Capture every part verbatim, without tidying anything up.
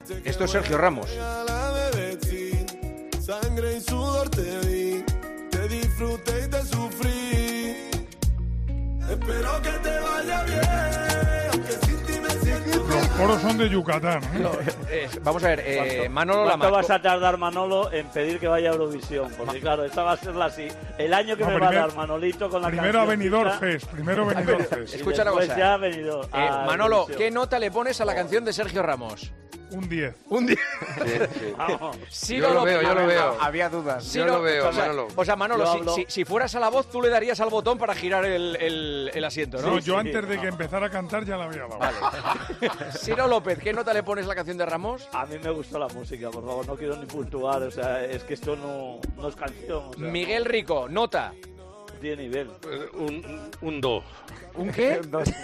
Esto es Sergio Ramos. Sangre y sudor te di, te disfruté y te sufrí. Espero que te vaya bien, aunque sin ti me siento. Los coros son de Yucatán, ¿eh? No, eh, vamos a ver, eh, Manolo ¿Cuánto Lama. vas a tardar, Manolo, en pedir que vaya a Eurovisión? Porque claro, esta va a ser la así. El año que No, me primer- va a dar Manolito con la Primero a canción. Benidorm Fest, primero Benidorm Fest. Escucha una Después cosa. ya ha venido. Eh, a Manolo, Eurovisión. ¿qué nota le pones a la canción de Sergio Ramos? Un diez. Un día. Sí, sí. Vamos. Ciro Yo lo López- veo, yo lo veo. Había dudas. Ciro- Yo lo veo, o sea, Manolo. O sea, Manolo, Yo si, hablo- si- si fueras a la voz, tú le darías al botón para girar el, el- el asiento, ¿no? No, yo sí. antes de que empezara a cantar ya la había dado. Vale. Ciro López, ¿qué nota le pones a la canción de Ramos? A mí me gustó la música, por favor, no quiero ni puntuar, o sea, es que esto no, no es canción, o sea, Miguel Rico, nota. no tiene nivel. Eh, Un, un do. ¿Un qué?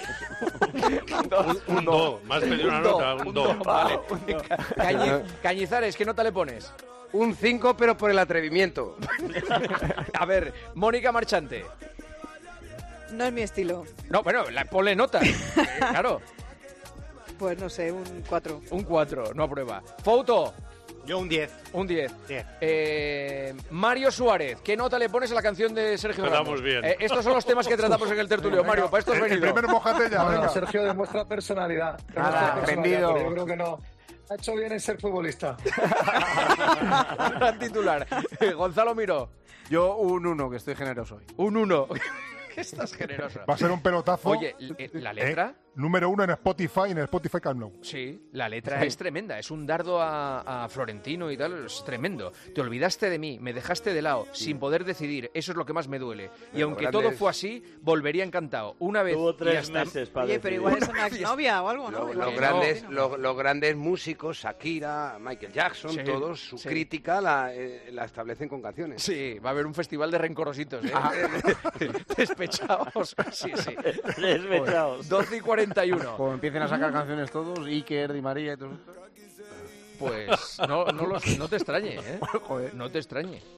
Un, un do. Más que de una Un do, nota, un un do. do, vale. Cañi- Cañizares, ¿qué nota le pones? Un cinco, pero por el atrevimiento. A ver, Mónica Marchante. No es mi estilo. No, bueno, la, ponle nota. Eh, claro, Pues no sé, un cuatro. un cuatro, no aprueba. Fouto, Yo un diez. un diez. diez. Eh, Mario Suárez, ¿qué nota le pones a la canción de Sergio Tratamos Ramos? bien. Eh, estos son los temas que tratamos en el tertulio. Mario, para esto has El, el venido. primer mojate ya, Bueno, venga. Sergio demuestra personalidad. Demuestra Nada, personalidad, vendido. pero yo creo que no. Ha hecho bien en ser futbolista. Gran titular. Eh, Gonzalo Miró, Yo un uno, que estoy generoso hoy. un uno. Que estás generoso. Va a ser un pelotazo. Oye, eh, ¿la letra? Eh, número uno en Spotify, en el Spotify Camp Nou. Sí, la letra es tremenda. Es un dardo a, a Florentino y tal. Es tremendo. Te olvidaste de mí, me dejaste de lado, sin poder decidir. Eso es lo que más me duele. Y Pero aunque grandes- todo fue así, volvería encantado. Una vez Tuvo y tres hasta- meses para Oye, pero decidir. igual es una exnovia o algo, ¿no? Lo- Igual los, es grandes, no. lo- los grandes músicos, Shakira, Michael Jackson, Sí, todos, su sí. crítica la, eh, la establecen con canciones. Sí, va a haber un festival de rencorositos, ¿eh? Despechados. Sí, sí. Despechados. doce y cuarenta y uno. Como empiecen a sacar canciones todos, Iker, Di María y todo esto. Pues no, no, los- no te extrañe, ¿eh? Joder. No te extrañe.